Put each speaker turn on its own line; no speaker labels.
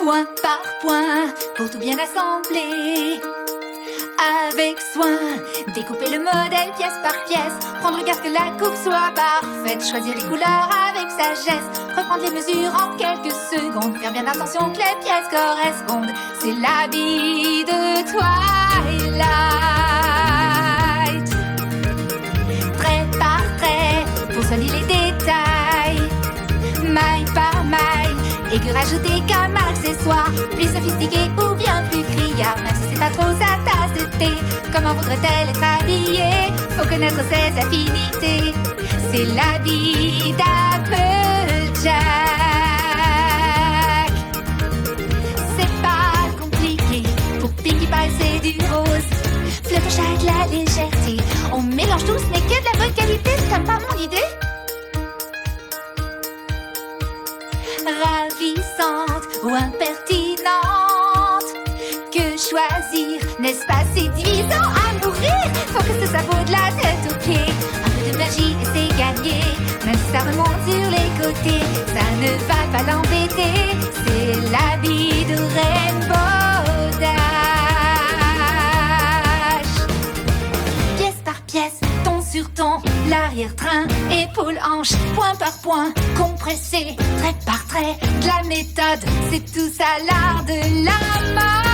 point par point, pour tout bien assembler. Avec soin, découper le modèle pièce par pièce, prendre garde que la coupe soit parfaite, choisir les couleurs avec sagesse, reprendre les mesures en quelques secondes, faire bien attention que les pièces correspondent. C'est l'habit de Twilight. Trait par trait, pour soigner les détails, maille par maille, et que rajouter comme accessoire, plus sophistiqué ou bien plus criard, même si c'est pas trop sa tasse de thé. Comment voudrait-elle être habillée? Faut connaître ses affinités. C'est l'habit d'Applejack. C'est pas compliqué, pour Pinkie Pie c'est du rose. Fluttershy de la légèreté, on mélange tout, ce n'est que de la bonne qualité. T'aimes pas mon idée? Ravissante ou impertinente, que choisir, n'est-ce pas séduisant à mourir? Faut que ce soit beau de la tête aux pieds, un peu de magie et c'est gagné, même si ça remonte sur les côtés, ça ne va pas l'embêter. C'est l'habit de Rainbow Dash. Pièce par pièce, ton sur ton, l'arrière-train, épaule-hanche, point par point, compressé, trait par trait, de la méthode, c'est tout ça l'art de la mode.